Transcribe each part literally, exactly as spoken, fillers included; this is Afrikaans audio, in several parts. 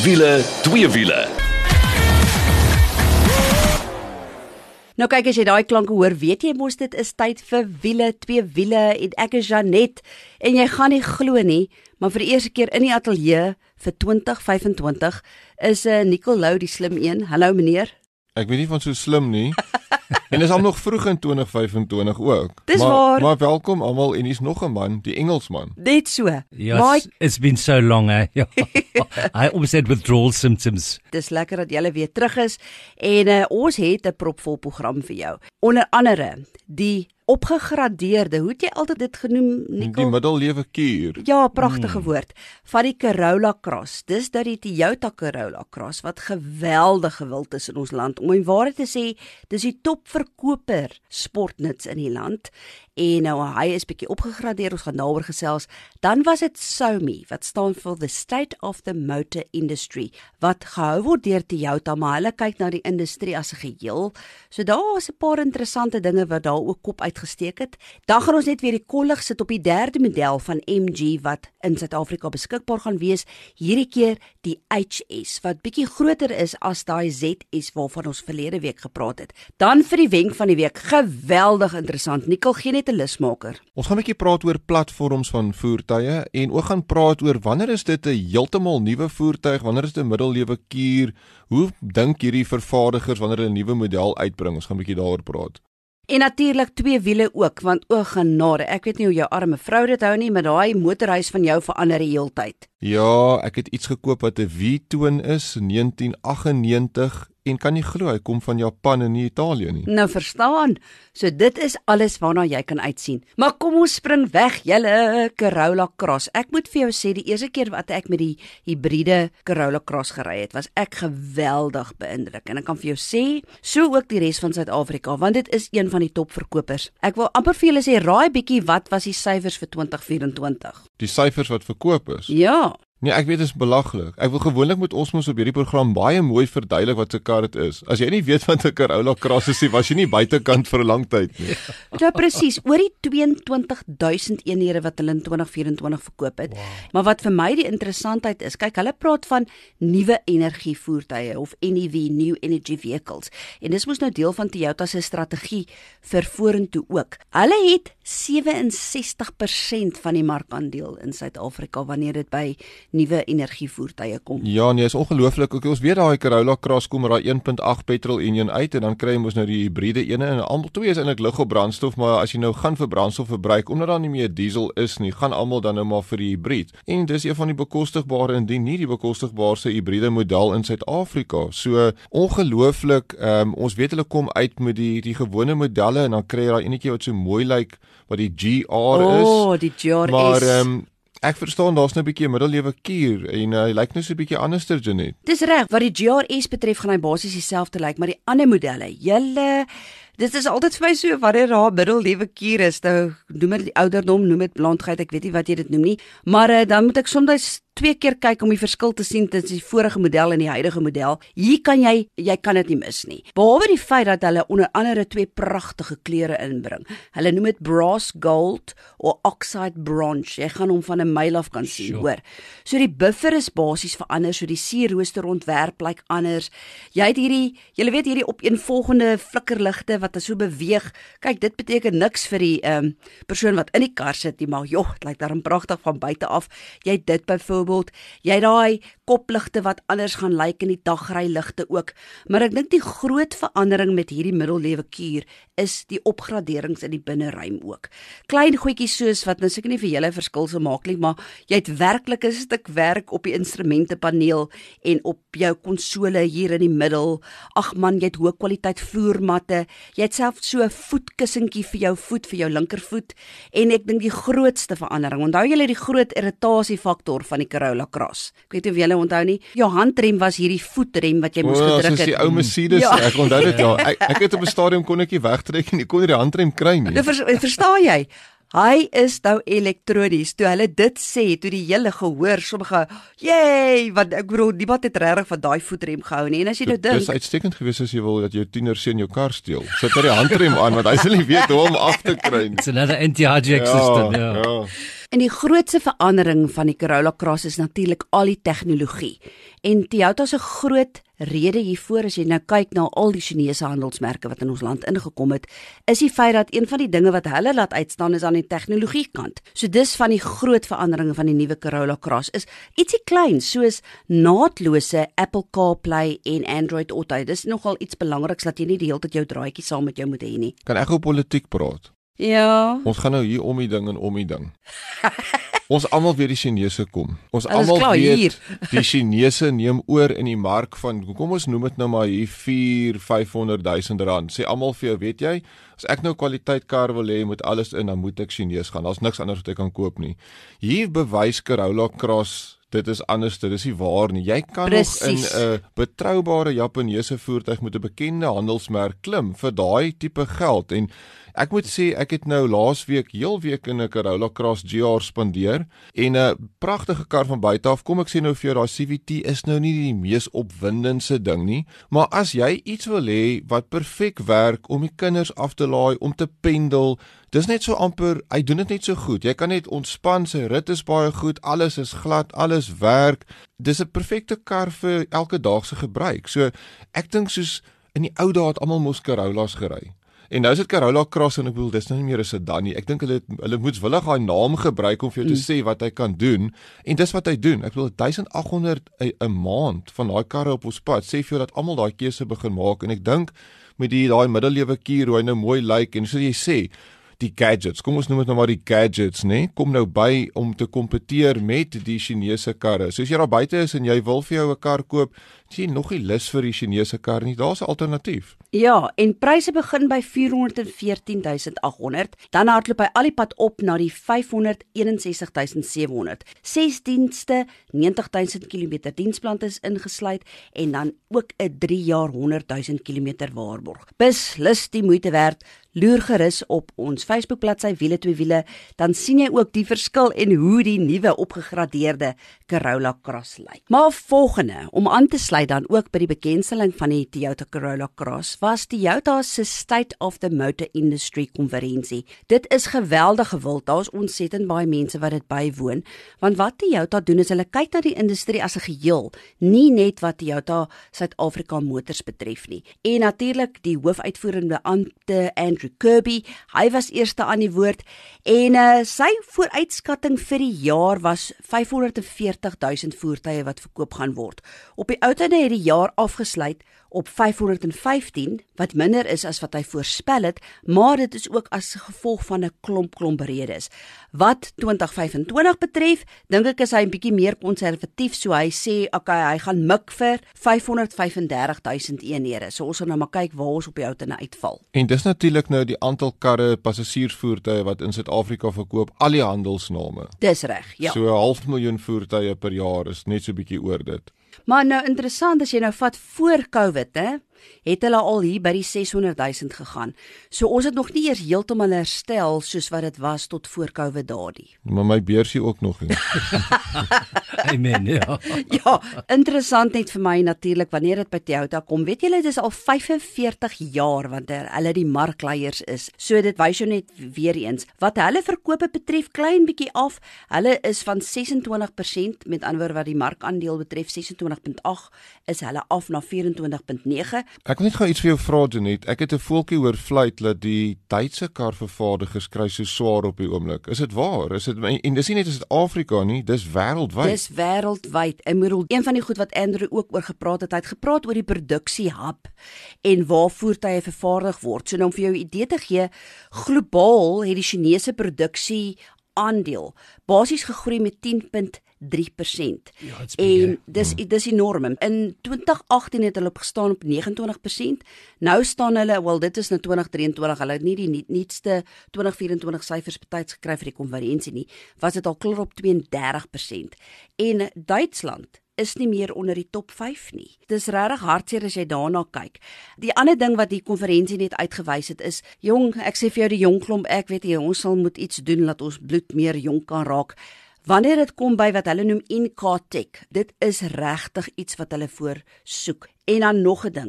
wiele, twee wiele. Nou kyk, as jy daai klanke hoor, weet jy mos dit is tyd vir wiele, twee wiele en ek is Janet en jy gaan nie glo nie, maar vir die eerste keer in die ateljee vir twintig vyfentwintig is uh, Nicole Lou die slim een. Hallo meneer. Ek weet nie van so slim nie. En is al nog vroeg in twintig vyfentwintig ook. Dis maar, waar. Maar welkom almal en hier's nog 'n man, die Engelsman. Net so. Yes, Maar it's been so long, eh? I almost had withdrawal symptoms. dis lekker dat jy weer terug is en uh, ons het 'n propvol program vir jou. Onder andere die opgegradeerde, hoe het jy altyd dit genoem, Die Nicole? middellewe kuur. Ja, pragtige woord. Van die Corolla Cross. Dis dat die Toyota Corolla Cross wat geweldig gewild is in ons land. Om in waarheid te sê, dis die topverkoper sportnuts in die land. En nou hy is bietjie opgegradeer, ons gaan daaroor gesels. Dan was dit SOMI wat staan vir the State of the Motor Industry wat gehou word deur Toyota, maar hulle kyk na die industrie as 'n geheel. So daar is 'n paar interessante dinge wat daar ook kop uitgesteek het. Dan gaan ons net weer die kollig sit op die derde model van M G wat in Suid-Afrika beskikbaar gaan wees. Hierdie keer die H S wat bietjie groter is as daai Z S waarvan ons verlede week gepraat het. Dan vir die wenk van die week, geweldig interessant. Nicole gee net 'n lusmaker. Ons gaan 'n bietjie praat oor platforms van voertuie en ook gaan praat oor wanneer is dit 'n heeltemal nuwe voertuig, wanneer is dit 'n middellewe kuur? Hoe dink hierdie vervaardigers wanneer hulle 'n nuwe model uitbring? Ons gaan 'n bietjie daaroor praat. En natuurlik twee wiele ook, want o genade, ek weet nie hoe jou arme vrou dit hou nie, maar daai motorhuis van jou verander die heeltyd. Ja, ek het iets gekoop wat 'n V-twin is, negentien aggennegentig, en kan nie glo hy kom van Japan en nie Italië nie. Nou verstaan, so dit is alles waarna jy kan uitsien. Maar kom ons spring weg, julle Corolla Cross. Ek moet vir jou sê, die eerste keer wat ek met die hybride Corolla Cross gery het, was ek geweldig beïndruk. En ek kan vir jou sê, so ook die res van Suid-Afrika, want dit is een van die topverkopers. Ek wil amper vir julle sê, raai bietjie wat was die syfers vir twintig vyfentwintig? Die syfers wat verkoop is. Ja. Nee, ek weet dit is belaglik. Ek wil gewoonlik met ons mos op hierdie program baie mooi verduidelik wat 'n kar dit is. As jy nie weet wat 'n Corolla Cross is nie, was jy nie buitekant vir 'n lang tyd nie. Ja presies, oor die tweeëntwintig duisend eenhede wat hulle in twintig vyfentwintig verkoop het. Wow. Maar wat vir my die interessantheid is, kyk, hulle praat van nuwe energievoertuie of N E V, New Energy Vehicles. En dis mos nou deel van Toyota se strategie vir vorentoe ook. Hulle het sewe en sestig persent van die markandeel in Suid-Afrika wanneer dit by nuwe energievoertuie kom. Ja, nee, is ongelooflik. Okay, ons weet daai Corolla Cross kom met daai een punt agt petrol enjin uit en dan kry jy mos nou die hibriede ene en almal twee is eintlik lig op brandstof, maar as jy nou gaan vir brandstofverbruik omdat daar nie meer diesel is nie, gaan almal dan nou maar vir die hibrid. En dis een van die bekostigbare indien nie die bekostigbaarste hibriede model in Suid-Afrika. So ongelooflik, um, ons weet hulle kom uit met die die gewone modelle en dan kry jy daai enetjie wat so mooi lyk wat die G R is. Oh, die G R S. Maar um, ek verstaan daar's nou 'n bietjie 'n middellewe kuur en hy uh, lyk nou so 'n bietjie anderster, Janet. Dis reg, wat die G R S betref gaan hy basies dieselfde lyk, maar die ander modelle, julle, dit is altyd vir my so wanneer daar middellewe kuur is, nou noem dit die ouderdom, noem dit blondheid, ek weet nie wat jy dit noem nie, maar uh, dan moet ek soms twee keer kyk om die verskil te sien tussen die vorige model en die huidige model. Hier kan jy, jy kan dit nie mis nie. Behalwe die feit dat hulle onder andere twee pragtige kleure inbring. Hulle noem dit brass gold of oxide bronze. Jy gaan hom van 'n myl af kan sien, sure. Hoor. So die buffer is basies verander, so die sierrooster ontwerp lyk anders. Jy het hierdie, jy weet hierdie opeenvolgende flikkerligte wat so beweeg. Kyk, dit beteken niks vir die ehm um, persoon wat in die kar sit nie, maar joh, dit lyk daarom pragtig van buite af. Jy het dit byvoorbeeld Jy het daai kopligte wat anders gaan lyk in die dagryligte ook. Maar ek dink die groot verandering met hierdie middellewe kuur is die opgraderings in die binneruim ook. Klein goedjies soos wat nou seker nie vir julle verskil sou maak nie, maar jy het werklik 'n stuk werk op die instrumentepaneel en op jou konsole hier in die middel. Ag man, jy het hoë kwaliteit vloermatte. Jy het self so 'n voetkussentjie vir jou voet, vir jou linkervoet. En ek dink die grootste verandering, onthou julle die groot irritasiefaktor van die Corolla Cross. Ek weet nie of julle onthou nie. Jou handrem was hierdie voetrem wat jy moes oh, gedruk het. Dis die ou Mercedes, ja. Ek onthou dit ja. Ek, ek het op 'n stadium kon ek nie wegtrek en ek kon nie die handrem kry nie. Nou vers, verstaan jy? Hy is nou elektronies. Toe hulle dit sê, toe die hele gehoor, sommige, jee, want ek bedoel, niemand het regtig van daai voetrem gehou nie. En as jy nou dink, dis uitstekend geweest as jy wil dat jou tiener seun jou kar steel. Sit hy die handrem aan want hy sal nie weet hoe om af te kry nie. It's another anti-hijack ja, system, ja. ja. En die grootste verandering van die Corolla Cross is natuurlik al die tegnologie. En Toyota se groot rede hiervoor, as jy nou kyk na al die Chinese handelsmerke wat in ons land ingekom het, is die feit dat een van die dinge wat hulle laat uitstaan is aan die tegnologiekant. So dis van die groot veranderinge van die nuwe Corolla Cross is ietsie klein soos naatlose Apple CarPlay en Android Auto. Dis nogal iets belangriks dat jy nie die hele tyd jou draaitjie saam met jou moet hê nie. Kan ek op politiek praat? Ja. Ons gaan nou hier om die ding en om die ding. Ons almal weet die Chinese kom. Ons Alles almal klaar weet hier. die Chinese neem oor in die mark van, kom ons noem dit nou maar hier vier, vyfhonderd duisend rand. Sê almal vir jou, weet jy, as ek nou kwaliteit kar wil hê met alles in, dan moet ek Chinees gaan. Daar's niks anders wat ek kan koop nie. Hier bewys Corolla Cross dit is anders, dit is nie waar nie. Jy kan Precies. nog in 'n uh, betroubare Japaneese voertuig met 'n bekende handelsmerk klim vir daai tipe geld. En ek moet sê, ek het nou laasweek heel week in 'n Corolla Cross G R spandeer en 'n pragtige kar van buite af. Kom ek sê nou vir jou, daai C V T is nou nie die mees opwindendste ding nie, maar as jy iets wil hê wat perfek werk om die kinders af te laai, om te pendel, dis net so amper, hy doen dit net so goed. Jy kan net ontspan, sy rit is baie goed, alles is glad, alles werk. Dis 'n perfekte kar vir elke daagse gebruik. So ek dink soos in die ou dae het almal mos Corollas gery. En nou is dit Corolla Cross en ek bedoel, dis nou nie meer 'n sedan nie. Ek dink hulle hulle moetswillig daai naam gebruik om vir jou te sê wat hy kan doen. En dis wat hy doen. Ek bedoel duisend agt honderd 'n maand van daai karre op ons pad. Sê vir jou dat almal daai keuse begin maak en ek dink met die daai middelewe kier hoe hy nou mooi lyk en so jy sê die gadgets, kom ons noem dit nou maar die gadgets, né? Kom nou by om te kompeteer met die Chinese karre. So as jy daar buite is en jy wil vir jou 'n kar koop, sien jy nog nie lus vir die Chinese kar nie. Daar's 'n alternatief. Ja, en pryse begin by vierhonderd en veertien duisend agt honderd, dan hardloop hy al die pad op na die vyfhonderd eenensestig duisend sewe honderd. Ses dienste, negentig duisend kilometer diensplan is ingesluit en dan ook 'n drie jaar honderd duisend kilometer waarborg. Beslis die moeite werd. Loer gerus op ons Facebook bladsy Wiele twee Wiele, dan sien jy ook die verskil en hoe die nuwe opgegradeerde Corolla Cross lyk. Maar volgende, om aan te sluit dan ook by die bekendstelling van die Toyota Corolla Cross, was Toyota se State of the Motor Industry konferensie. Dit is geweldig gewild, daar's ontsettend baie mense wat dit bywoon, want wat Toyota doen is hulle kyk na die industrie as 'n geheel, nie net wat Toyota Suid-Afrika Motors betref nie. En natuurlik die hoofuitvoerende ampte Andrew Kirby, hy was eerste aan die woord en uh, sy vooruitskatting vir die jaar was vyfhonderd en veertig duisend voertuie wat verkoop gaan word. Op die uiteinde het die jaar afgesluit op vyfhonderd en vyftien, wat minder is as wat hy voorspel het, maar dit is ook as gevolg van 'n klomp klomp redes. Wat twintig vyfentwintig betref, dink ek is hy 'n bietjie meer konservatief, so hy sê, okay, hy gaan mik vir vyfhonderd vyfendertig duisend eenhede. So ons gaan nou maar kyk waar ons op die uiteinde uitval. En dis natuurlik nou die aantal karre, passasiersvoertuie wat in Suid-Afrika verkoop, al die handelsname. Dis reg, ja. So 'n half miljoen voertuie per jaar is net so 'n bietjie oor dit. Maar nou interessant, as jy nou vat voor COVID, hè, het hulle al hier by die seshonderd duisend gegaan. So ons het nog nie eers heeltemal herstel soos wat dit was tot voor COVID daardie. Maar my beursie ook nog nie. Amen, ja. Ja, interessant net vir my natuurlik wanneer dit by Toyota kom. Weet julle, dit is al vyfenveertig jaar want hulle die markleiers is. So dit wys jou net weer eens wat hulle verkope betref, klein bietjie af. Hulle is van sesentwintig persent, met ander woorde wat die markandeel betref sesentwintig komma agt, is hulle af na vyerentwintig komma nege. Ek wil net gou iets vir jou vra, Janet. Ek het 'n voeltjie hoor fluit dat die Duitse karvervaardigers kry so swaar op die oomblik. Is dit waar? Is dit en dis nie net in Suid-Afrika nie, dis wêreldwyd. Dis wêreldwyd. En bedoel, een van die goed wat Andrew ook oor gepraat het, hy het gepraat oor die produksiehub en waar voertuie vervaardig word. So nou om vir jou 'n idee te gee, globaal het die Chinese produksie aandeel basies gegroei met tien komma drie persent. Ja, it's big, en dis mm. dis enorm. In twintig agttien het hulle opgestaan op negenentwintig persent. Nou staan hulle, wel dit is nou twintig drieëntwintig, hulle het nie die nuutste twintig vyerentwintig syfers betyds gekry vir die konferensie nie. Was dit al klaar op twee en dertig persent. En Duitsland is nie meer onder die top vyf nie. Dis regtig hartseer as jy daarna kyk. Die ander ding wat die konferensie net uitgewys het is, jong, ek sê vir jou die jong klomp, ek weet jy, ons sal moet iets doen dat ons bloed meer jong kan raak. Wanneer dit kom by wat hulle noem in-car tech, dit is regtig iets wat hulle voor soek. En dan nog 'n ding,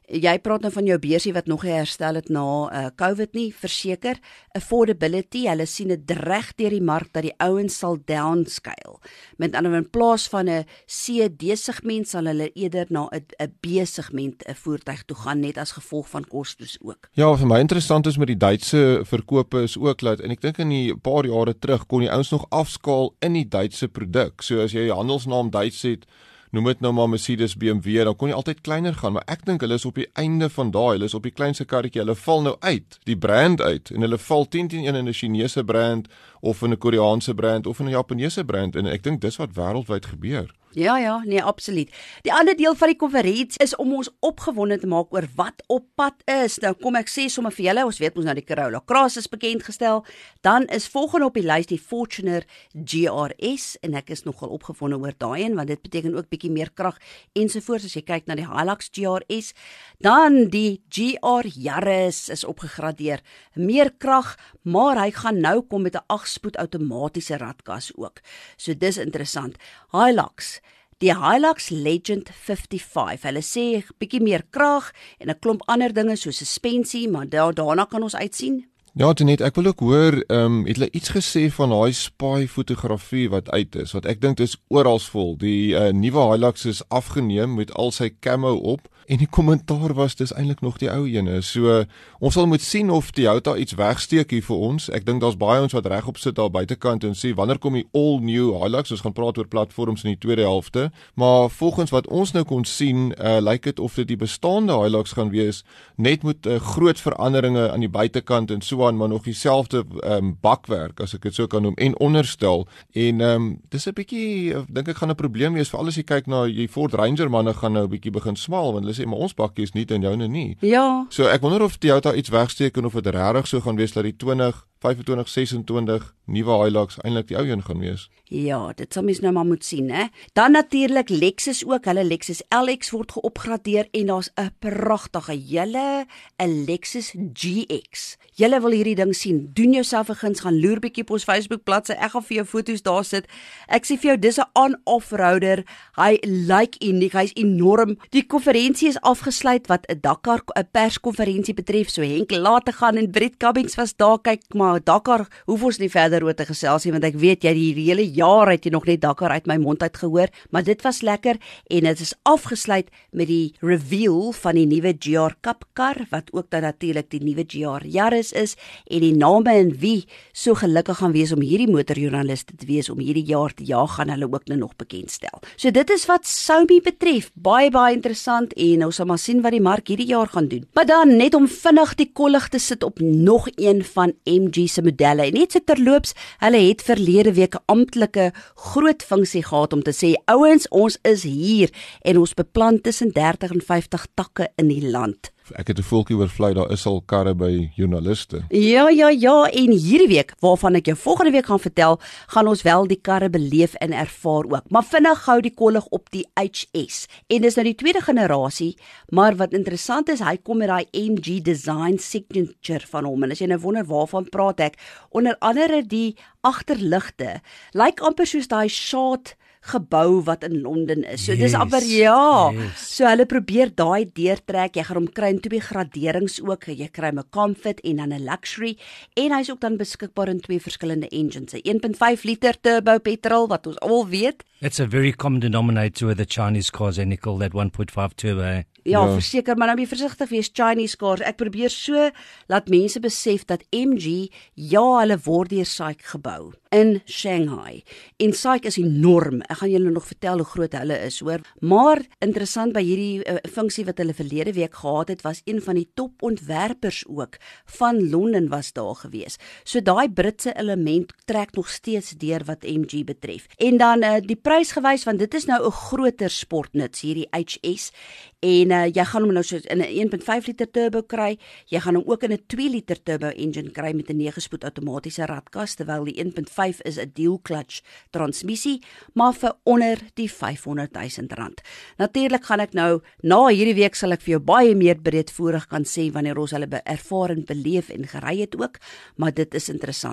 Jy praat nou van jou beursie wat nog nie herstel het na uh, COVID nie, verseker, affordability, hulle sien dit reg deur die mark dat die ouens sal downscale. Met ander woorde, in plaas van 'n C D-segment sal hulle eerder na 'n 'n B-segment 'n voertuig toe gaan, net as gevolg van kostes ook. Ja, vir my interessant is met die Duitse verkope is ook dat, en ek dink in die paar jare terug kon die ouens nog afskaal in die Duitse produk. So as jy handelsnaam Duits het, noem dit nou maar Mercedes, B M W, dan kon jy altyd kleiner gaan, maar ek dink hulle is op die einde van daai, hulle is op die kleinste karretjie, hulle val nou uit, die brand uit, en hulle val tien teen een in 'n Chinese brand, of in 'n Koreaanse brand, of in 'n Japaneese brand, en ek dink dis wat wêreldwyd gebeur. Ja, ja, nee, absoluut. Die ander deel van die konferensie is om ons opgewonde te maak oor wat op pad is. Nou kom ek sê sommer vir julle, ons weet ons nou die Corolla Cross is bekend gestel, dan is volgende op die lys die Fortuner G R S, en ek is nogal opgewonde oor daai een, want dit beteken ook bietjie meer krag ensovoorts as jy kyk na die Hilux G R S. Dan die G R Yaris is opgegradeer, meer krag, maar hy gaan nou kom met 'n agt-spoed outomatiese radkas ook. So dis interessant. Hilux Die Hilux Legend vyfty-vyf, hulle sê bietjie meer krag en 'n klomp ander dinge so suspensie, maar da, daarna kan ons uitsien. Ja, net ek wil ook hoor, ehm um, het hulle iets gesê van daai spy fotografie wat uit is, wat ek dink is oralsvol. Die uh, nuwe Hilux is afgeneem met al sy camo op, en die kommentaar was dis eintlik nog die ou ene. So ons sal moet sien of Toyota iets wegsteek hier vir ons. Ek dink daar's baie ons wat regop sit daar buitekant en sê wanneer kom die all new Hilux? Ons gaan praat oor platforms in die tweede helfte, maar volgens wat ons nou kon sien, uh, lyk dit of dit die bestaande Hilux gaan wees, net met uh, groot veranderinge aan die buitekant en so aan, maar nog dieselfde um, bakwerk, as ek dit so kan noem, en onderstel. En um, dis 'n bietjie, dink ek gaan 'n probleem wees, veral as jy kyk na die Ford Ranger manne gaan nou 'n bietjie begin smaal, want hulle sê maar ons bakkie is nie en joune nie. Ja. So ek wonder of Toyota iets wegsteek en of dit regtig so gaan wees dat die twintig, vyfentwintig, sesentwintig nuwe Hilux eintlik die ou een gaan wees. Ja, dit sal mens nou maar moet sien, hè. Dan natuurlik Lexus ook, hulle Lexus L X word geopgradeer en daar's 'n pragtige, julle 'n Lexus G X. Julle wil hierdie ding sien, doen jouself 'n guns, gaan loer bietjie op ons Facebook bladsy, ek gaan vir jou foto's daar sit. Ek sê vir jou, dis 'n on-off-roader, hy lyk uniek, hy's enorm. Die konferensie is afgesluit wat 'n Dakar 'n perskonferensie betref, so Henk laat te gaan en Brett Cummings was daar, kyk maar Dakar, hoef ons nie verder oor te gesels nie, want ek weet jy die hele jaar het jy nog net Dakar uit my mond uit gehoor, maar dit was lekker en dit is afgesluit met die reveal van die nuwe G R Cup kar, wat ook dan natuurlik die nuwe G R Yaris is, en die name en wie so gelukkig gaan wees om hierdie motorjoernaliste te wees om hierdie jaar te jaag, gaan hulle ook nou nog bekendstel. So dit is wat Xiaomi betref, baie baie interessant, en ons sal maar sien wat die mark hierdie jaar gaan doen. Maar dan net om vinnig die kollig te sit op nog een van M G se modelle, en net so terloops, hulle het verlede week 'n amptelike groot funksie gehad om te sê, ouens, ons is hier en ons beplan tussen dertig en vyftig takke in die land. Ek het 'n voeltjie oorvlei, daar is al karre by joernaliste. Ja, ja, ja, en hierdie week, waarvan ek jou volgende week gaan vertel, gaan ons wel die karre beleef en ervaar ook. Maar vinnig gou die kollig op die H S. En dis nou die tweede generasie, maar wat interessant is, hy kom met daai M G design signature van hom. En as jy nou wonder waarvan praat ek, onder andere die agterligte, lyk amper soos daai shot gebou wat in Londen is. So yes, dis amper ja. Yes. So hulle probeer daai deurtrek. Jy gaan hom kry in twee graderings ook. Jy kry 'n comfort en dan 'n luxury, en hy's ook dan beskikbaar in twee verskillende engines. 'n een punt vyf liter turbo petrol wat ons al weet. It's a very common denominator with the Chinese cars, they call that one point five turbo. Ja, ja, verseker, maar nou be versigtig wees, Chinese cars. Ek probeer so laat mense besef dat M G, ja, hulle word deur SAIC gebou in Shanghai. En SAIC is enorm. Ek gaan julle nog vertel hoe groot hulle is, hoor. Maar interessant by hierdie uh, funksie wat hulle verlede week gehad het, was een van die topontwerpers ook van Londen was daar gewees. So daai Britse element trek nog steeds deur wat M G betref. En dan uh, die prys gewys, want dit is nou 'n groter sportnuts, hierdie H S. En uh, jy gaan hom nou so in 'n een punt vyf liter turbo kry, jy gaan hom ook in 'n twee liter turbo engine kry met 'n nege spoed outomatiese radkas, terwyl die een punt vyf is 'n dual clutch transmissie, maar vir onder die vyfhonderd duisend rand. Natuurlik gaan ek nou, na hierdie week sal ek vir jou baie meer breedvoerig kan sê wanneer ons hulle ervaar en beleef en gery het ook, maar dit is interessant.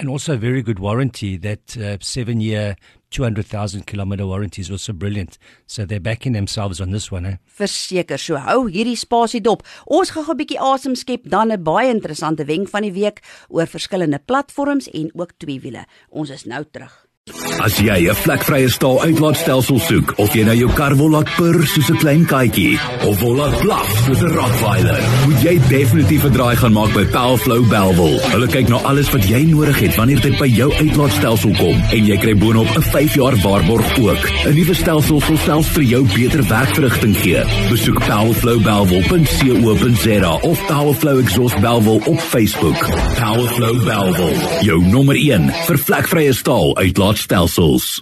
And also a very good warranty. That uh, seven-year, two hundred thousand kilometer warranty is also brilliant. So they're backing themselves on this one. Eh? Verseker, so hou hierdie spasie dop. Ons gaan 'n bietjie asem skep, dan 'n baie interessante wenk van die week oor verskillende platforms en ook tweewiele. Ons is nou terug. As jy 'n vlekvrye staal uitlaatstelsel soek, of jy nou jou kar wil laat purr soos 'n klein katjie, of wil laat blaf soos 'n Rottweiler, moet jy definitief 'n draai gaan maak by Powerflow Bellville. Hulle kyk na alles wat jy nodig het wanneer dit by jou uitlaatstelsel kom, en jy kry boonop 'n vyf jaar waarborg ook. 'n Nuwe stelsel sal selfs vir jou beter werkverrigting gee. Besoek powerflow bellville punt co punt za of Powerflow Exhaust Bellville op Facebook. Powerflow Bellville, jou nommer een vir vlekvrye staal uitlaatstelsels. Stelsels.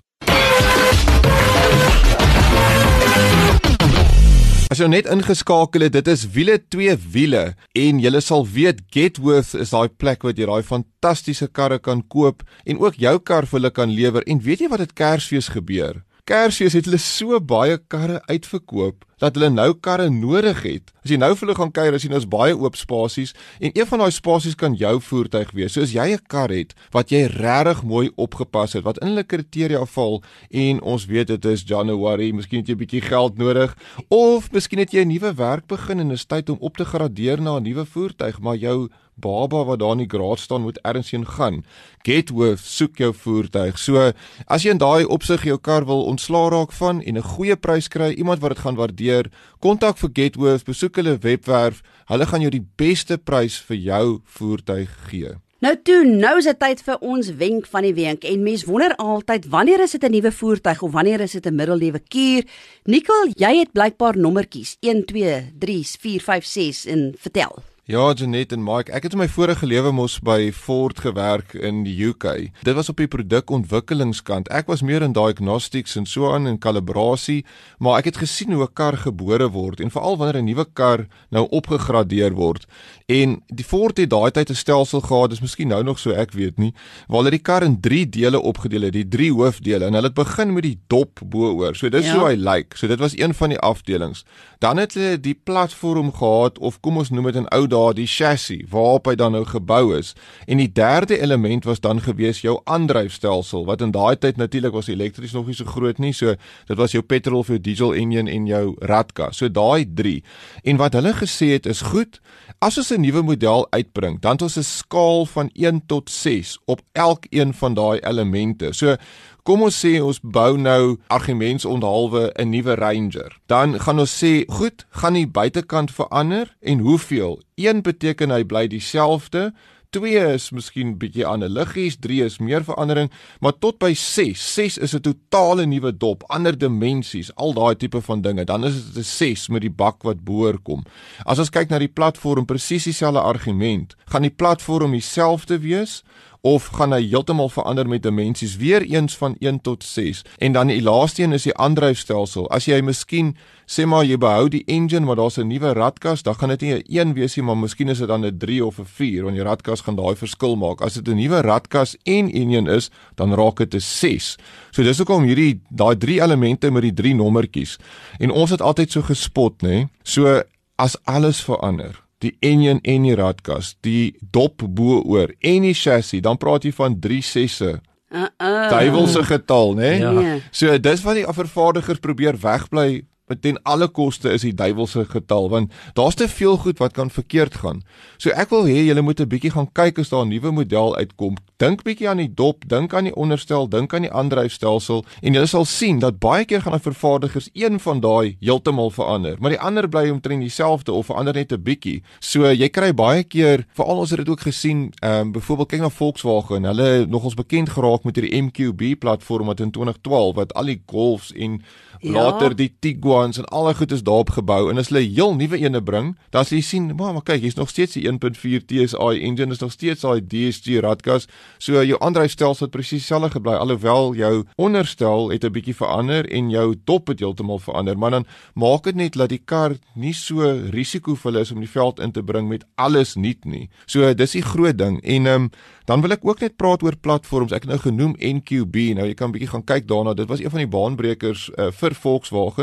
As jy net ingeskakel het, dit is wiele twee wiele en jy sal weet Getworth is daai plek wat jy daai fantastiese karre kan koop en ook jou kar vir hulle kan lewer. En weet jy wat het Kersfees gebeur? Kersfees het hulle so baie karre uitverkoop dat hulle nou karre nodig het. As jy nou vir hulle gaan kyk, as jy nou is baie oop spasies en een van daai spasies kan jou voertuig wees. So as jy 'n kar het wat jy regtig mooi opgepas het, wat in hulle kriteria val en ons weet dit is Januarie, miskien het jy 'n bietjie geld nodig of miskien het jy 'n nuwe werk begin en is tyd om op te gradeer na 'n nuwe voertuig, maar jou baba wat daar in die garage staan moet ergens heen gaan. Getworth soek jou voertuig. So as jy in daai opsig jou kar wil ontslaa raak van en 'n goeie prys kry, iemand wat dit gaan waardeer, kontak vir Getworth, besoek hulle webwerf. Hulle gaan jou die beste prys vir jou voertuig gee. Nou toe, nou is dit tyd vir ons wenk van die week en mens wonder altyd wanneer is dit 'n nuwe voertuig of wanneer is dit 'n middelewe kuur? Nicole, jy het blykbaar nommertjies een twee drie vier vyf ses en vertel. Ja, Janet en Mike, ek het in my vorige lewe mos by Ford gewerk in die U K. Dit was op die produkontwikkelingskant. Ek was meer in diagnostics en so aan en kalibrasie, maar ek het gesien hoe 'n kar gebore word en veral wanneer 'n nuwe kar nou opgegradeer word. En die Ford het daai tyd 'n stelsel gehad, dis miskien nou nog so, ek weet nie, waar hulle die kar in drie dele opgedeel het, die drie hoofdele, en hulle het begin met die dop bo-oor. So dis ja. hoe hy lyk. So dit was een van die afdelings. Dan het hulle die platform gehad, of kom ons noem dit in ou dae die chassis waarop hy dan nou gebou is. En die derde element was dan gewees jou aandryfstelsel, wat in daai tyd natuurlik was elektries nog nie so groot nie, so dit was jou petrol of jou diesel engine en jou radkas. So daai drie. En wat hulle gesê het is goed, as ons 'n nuwe model uitbring, dan het ons 'n skaal van een tot ses op elkeen van daai elemente. So kom ons sê ons bou nou argumentsonderhalwe 'n nuwe Ranger. Dan gaan ons sê, goed, gaan die buitekant verander en hoeveel? een beteken hy bly dieselfde, twee is miskien bietjie ander liggies, drie is meer verandering, maar tot by ses, ses is 'n totale nuwe dop, ander dimensies, al daai tipe van dinge. Dan is dit 'n ses met die bak wat boor kom. As ons kyk na die platform, presies dieselfde argument. Gaan die platform dieselfde wees? Of gaan hy heeltemal verander met dimensies, weer eens van een tot ses. En dan die laaste een is die aandryfstelsel. As jy miskien, sê maar jy behou die engine, maar daar's 'n nuwe radkas, dan gaan dit nie 'n een wees nie, maar miskien is dit dan 'n drie of 'n vier, want die radkas gaan daai verskil maak. As dit 'n nuwe radkas en enjin is, dan raak dit 'n ses. So dis hoekom hierdie daai drie elemente met die drie nommertjies. En ons het altyd so gespot, nê? So as alles verander, die engine en die radkas, die dop bo-oor en die chassis, dan praat jy van drie sesse. Uh -uh. Duiwelse getal, né? Ja. Nee. So dis wat die vervaardigers probeer wegbly, ten alle koste is die duiwelse getal, want daar's te veel goed wat kan verkeerd gaan. So ek wil hê julle moet 'n bietjie gaan kyk as daar 'n nuwe model uitkom. Dink bietjie aan die dop, dink aan die onderstel, dink aan die aandryfstelsel en julle sal sien dat baie keer gaan die vervaardigers een van daai heeltemal verander, maar die ander bly omtrent dieselfde of verander net 'n bietjie. So jy kry baie keer, veral ons het dit ook gesien, ehm um, byvoorbeeld kyk na Volkswagen, hulle nogals bekend geraak met hierdie M Q B platform wat in twintig twaalf wat al die Golfs en Ja. later die Tiguans en alle goed is daarop gebou en as hulle heel nuwe ene bring, dan sal jy sien, maar, maar kyk, hier's nog steeds die een punt vier T S I engine, is nog steeds daai D S G radkas. So jou aandryfstelsel het presies dieselfde gebly, alhoewel jou onderstel het 'n bietjie verander en jou dop het heeltemal verander, maar dan maak dit net dat die kar nie so risikovol is om die veld in te bring met alles nuut nie. So dis die groot ding. En um, dan wil ek ook net praat oor platforms. Ek het nou genoem N Q B. Nou jy kan bietjie gaan kyk daarna. Dit was een van die baanbrekers uh, vir Volkswagen en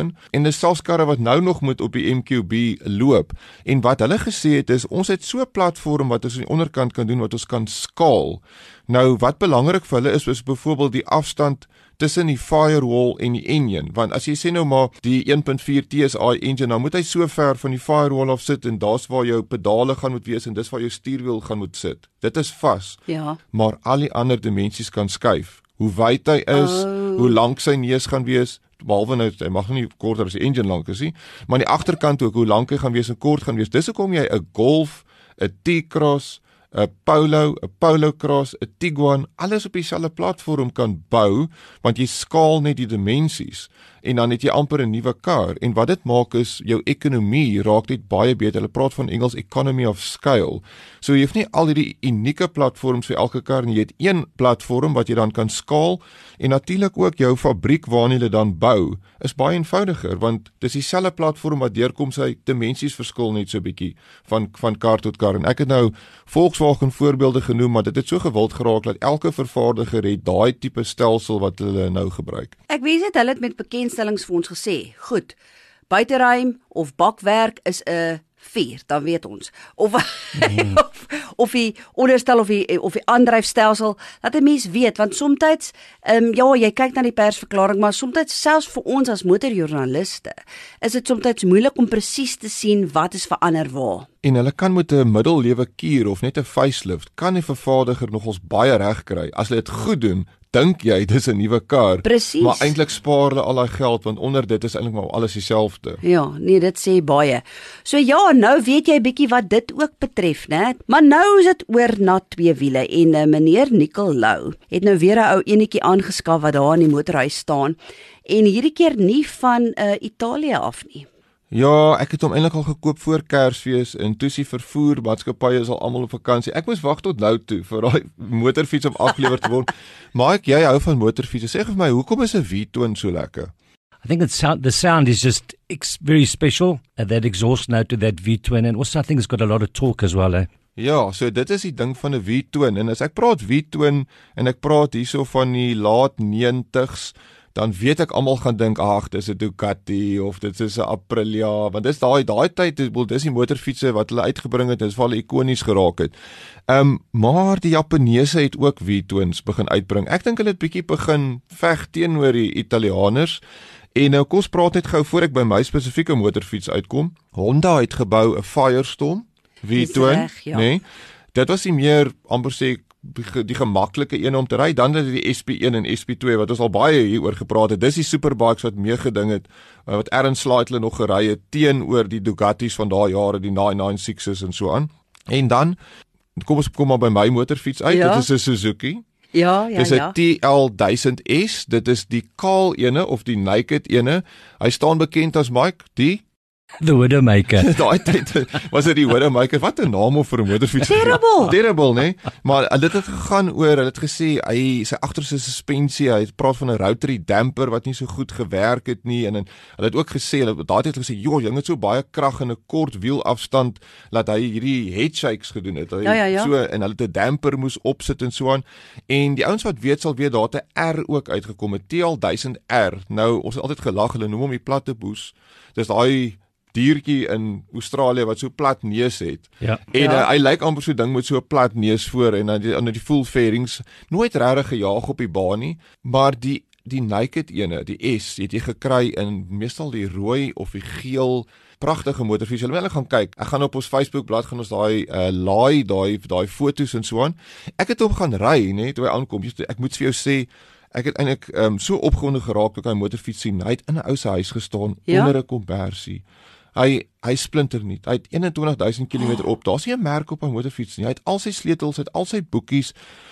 dis selfs karre wat nou nog moet op die M Q B loop. En wat hulle gesê het is, ons het so 'n platform wat ons aan die onderkant kan doen, wat ons kan skaal. Nou, wat belangrik vir hulle is, is byvoorbeeld die afstand tussen die firewall en die engine, want as jy sê nou maar die een punt vier T S I engine, dan moet hy so ver van die firewall af sit, en daar's waar jou pedale gaan moet wees, en dis waar jou stuurwiel gaan moet sit. Dit is vas, Ja. maar al die ander dimensies kan skuif. Hoe wyd hy is, Oh. hoe lank sy neus gaan wees, behalwe nou, hy mag nie korter as die engine lank is nie, maar aan die agterkant ook, hoe lank hy gaan wees en kort gaan wees. Dis hoekom jy 'n Golf, 'n T-Cross, 'n Polo, 'n Polo Cross, 'n Tiguan, alles op dieselfde platform kan bou, want jy skaal net die dimensies, en dan het jy amper 'n nuwe kar, en wat dit maak is, jou ekonomie raak net baie beter. Hulle praat van Engels economy of scale. So jy hoef nie al hierdie unieke platforms vir elke kar nie, jy het een platform wat jy dan kan skaal, en natuurlik ook jou fabriek waarin jy dit dan bou, is baie eenvoudiger, want dis dieselfde platform wat deurkom, sy dimensies verskil net so bietjie van van kar tot kar. En ek het nou Volkswagen voorbeelde genoem, maar dit het so gewild geraak dat elke vervaardiger het daai tipe stelsel wat hulle nou gebruik. Ek weet dit hulle het met bekendstellings vir ons gesê, goed, buiteruim of bakwerk is 'n vier, dan weet ons. Of mm. of, of die onderstel of die of die aandryfstelsel, dat 'n mens weet, want soms ehm um, ja, jy kyk na die persverklaring, maar soms selfs vir ons as motorjoernaliste is dit soms moeilik om presies te sien wat is verander waar. En hulle kan met 'n middellewe kier of net 'n facelift, kan die vervaardiger nogals baie reg kry. As hulle dit goed doen, dink jy dis 'n nuwe kar, Precies. maar eintlik spaar hulle al daai geld, want onder dit is eintlik maar alles dieselfde. Ja, nee, dit sê baie. So ja, nou weet jy bietjie wat dit ook betref, né? Maar nou is dit oor na twee wiele, en uh, meneer Nicol Lou het nou weer 'n ou enetjie aangeskaf wat daar in die motorhuis staan, en hierdie keer nie van uh, Italië af nie. Ja, ek het hom eintlik al gekoop voor Kersfees, en toe die vervoermaatskappye is al almal op vakansie. Ek moes wag tot nou toe vir daai motorfiets om afgelewer te word. Maar ek jy hou van motorfietsse. Sê vir my, hoekom is 'n V-twin so lekker? I think it's sound, the sound is just ex- very special. Uh, that exhaust note to that V-twin, and also I think it's got a lot of torque as well. Eh? Ja, so dit is die ding van 'n V-twin, en as ek praat V-twin en ek praat hierso van die laat negentigs, dan weet ek almal gaan dink, ag, dis 'n Ducati of dit is 'n Aprilia, want dis daai daai tyd, dis die motorfietsse wat hulle uitgebring het, dis waar hulle ikonies geraak het. Ehm um, maar die Japaneese het ook V-twins begin uitbring. Ek dink hulle het bietjie begin veg teenoor die Italianers. En nou kom ons praat net gou voor ek by my spesifieke motorfiets uitkom. Honda het gebou 'n Firestorm V-twin, ja. nee. Dit was die meer amper sê die gemaklike een om te ry. Dan het die S P een en S P twee wat ons al baie hieroor gepraat het. Dis die superbikes wat meegeding het, wat Aaron Slightly nog gery het teenoor die Ducatis van daai jare, die nine ninety-sixes en so aan. En dan kom ons kom maar by my motorfiets uit. Ja. Dit is 'n Suzuki. Ja, ja, Dis 'n ja. T L duisend S, dit is die kaal ene of die naked ene. Hy staan bekend as Mike, die The Widowmaker. daai tyd was dit die Widowmaker. Wat 'n naam vir 'n motorfiets. Terrible. Terrible, né? Nee? Maar dit het gegaan oor, hulle het gesê hy sy agterste suspensie, hy het praat van 'n rotary damper wat nie so goed gewerk het nie, en, en hulle het ook gesê, hulle daai tyd gesê, "Joh, jy het so baie krag in 'n kort wielafstand dat hy hierdie headshakes gedoen het." Hy Ja, ja, ja. so en hulle het 'n damper moes opsit en so aan. En die ouens wat weet sal weet daar het 'n R ook uitgekom, 'n T L duisend R. Nou, ons het altyd gelag, hulle noem hom die platte boes. Dis daai diertjie in Australië wat so plat neus het. Ja. En Ja. uh, hy lyk amper so ding met so 'n plat neus voor, en dan die, dan die full fairings, nooit regtig gejaag op die baan nie, maar die die naked ene, die S, het jy gekry in meestal die rooi of die geel, pragtige motorfiets. Julle moet net gaan kyk. Ek gaan op ons Facebook bladsy gaan ons daai uh, laai daai daai foto's en so aan. Ek het hom gaan ry, net toe hy aankom. Ek moet vir jou sê, ek het eintlik um, so opgewonde geraak toe ek hy motorfiets sien. Hy het in 'n ou se huis gestaan, Ja? onder 'n kombersie. Hy hy splinter nie. Hy het eenentwintig duisend kilometer op. Daar's nie 'n merk op 'n motorfiets nie. Hy het al sy sleutels, hy het al sy boekies.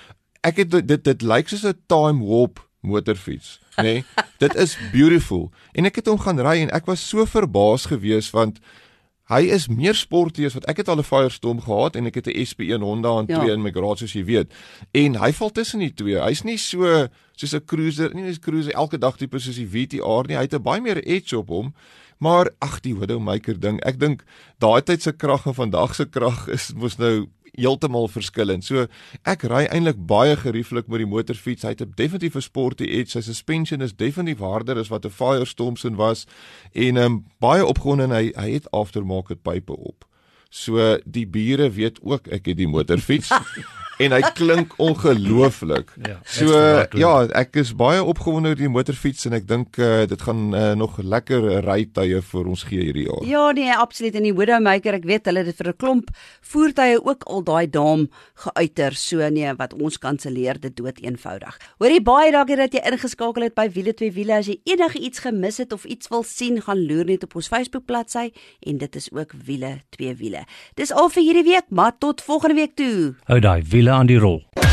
Ek het dit dit, dit lyk soos 'n time warp motorfiets, nê? Nee? Dit is beautiful. En ek het hom gaan ry en ek was so verbaas geweest, want hy is meer sporty as wat ek het al 'n Firestorm gehad, en ek het 'n S P een Honda en Ja. twee in my garage, soos jy weet. En hy val tussen die twee. Hy's nie so soos 'n cruiser, nie 'n cruiser elke dag tipe soos die V T R nie. Hy het 'n baie meer edge op hom. Maar ag, die Widowmaker ding. Ek dink daai tyd se krag en vandag se krag is mos nou heeltemal verskillend. So ek ry eintlik baie gerieflik met die motorfiets. Hy het 'n definitief 'n sporty edge. Sy suspension is definitief harder as wat 'n Firestorm was en um, baie opgewonde en hy hy het aftermarket pype op. So die bure weet ook ek het die motorfiets. En hy klink ongelooflik. Ja, so ja, ek is baie opgewonde oor die motorfiets en ek dink uh, dit gaan uh, nog lekker rytye vir ons gee hierdie jaar. Ja, nee, absoluut. En die Widowmaker, ek weet hulle het dit vir 'n klomp voertuie ook al daai daam geuiter. So nee, wat ons kanselleer dit dood eenvoudig. Hoorie baie dankie dat jy ingeskakel het by Wiele twee Wiele. As jy enige iets gemis het of iets wil sien, gaan loer net op ons Facebook bladsy en dit is ook Wiele twee Wiele. Dis al vir hierdie week, maar tot volgende week toe. Hou daai wiele aan die rol.